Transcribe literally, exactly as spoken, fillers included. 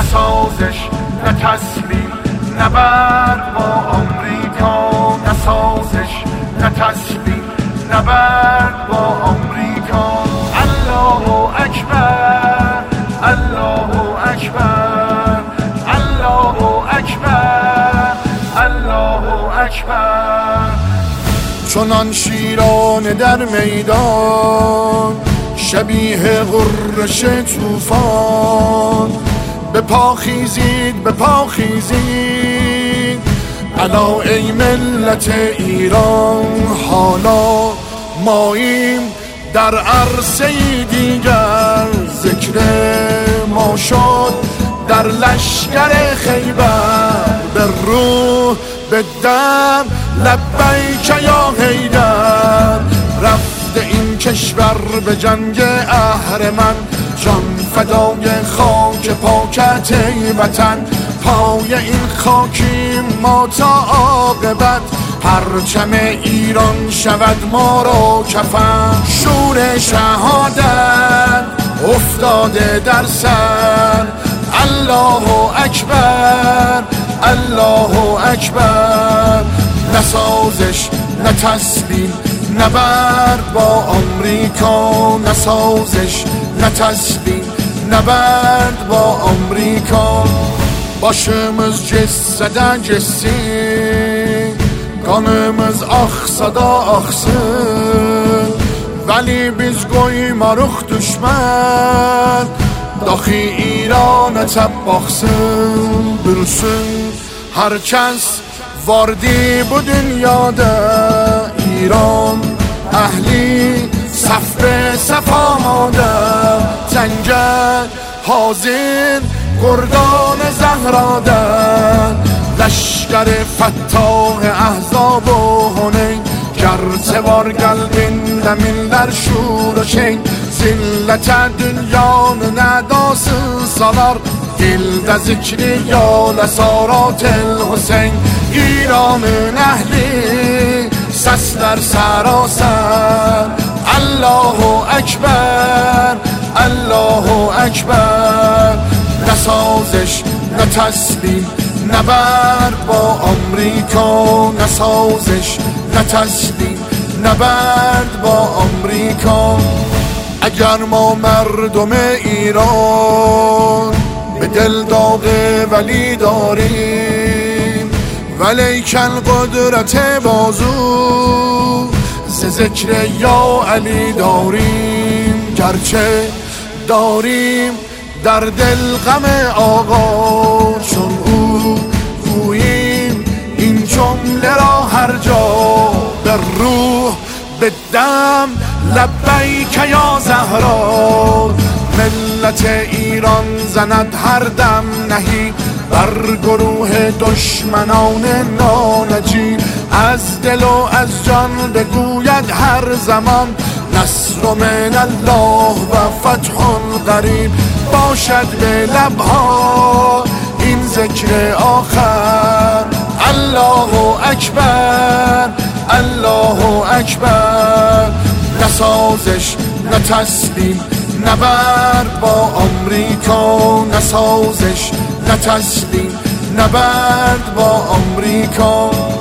نسازش نه تسلیم نبرد با آمریکا نسازش نه تسلیم نبرد با آمریکا الله اکبر الله اکبر الله اکبر الله اکبر چنان شیران در میدان شبیه غرش طوفان به پا خیزید به پا خیزید الا ای ملت ایران حالا ماییم در عرصه دیگر ذکر ما شد در لشکر خیبر به روح به دم لبیک یا حیدر رفته این کشور به جنگ اهرمن جان فدای خاک پاکت وطن پای این خاکیم ما تا عاقبت پرچم ایران شود ما را کفن شور شهادت افتاده در سر الله اکبر الله اکبر نسازش نه تسلیم نبرد با آمریکا نسازش نه تسلیم نبرد با آمریکا başımız cessede cessin kanımız aksa da aksın veli biz koymarıq düşmən daxi İran'a təb baxsın bilsin herkes vardı bu dünyada İran ehli safre sefamada cəngə hazır گردان زهرادن لشکر فتاح احزاب و هنین گرتوار قلبin demirler şur şeyin zillete dünyanın edası salar dilde zikri yol esarat el Hüseyin İran'ın ehli sesler saraser Allahu Ekber Allahu Ekber نسازش نه تسلیم نبرد با آمریکا نسازش نه تسلیم نبرد با آمریکا اگر ما مردم ایران به دل داغ ولی داریم ولیکن قدرت بازو ز ذکر یا علی داریم گرچه داریم در دل غم آقا چون او گوییم این جمله را هر جا به روح به دم لبیک یا زهرا ملت ایران زند هر دم نهی بر گروه دشمنان نانجی از دل و از جان بگوید هر زمان نصر من الله و فتح قریب باشد به لبها این ذکر آخر الله اکبر الله اکبر نسازش نه تسلیم نبرد با آمریکا نسازش نه تسلیم نبرد با آمریکا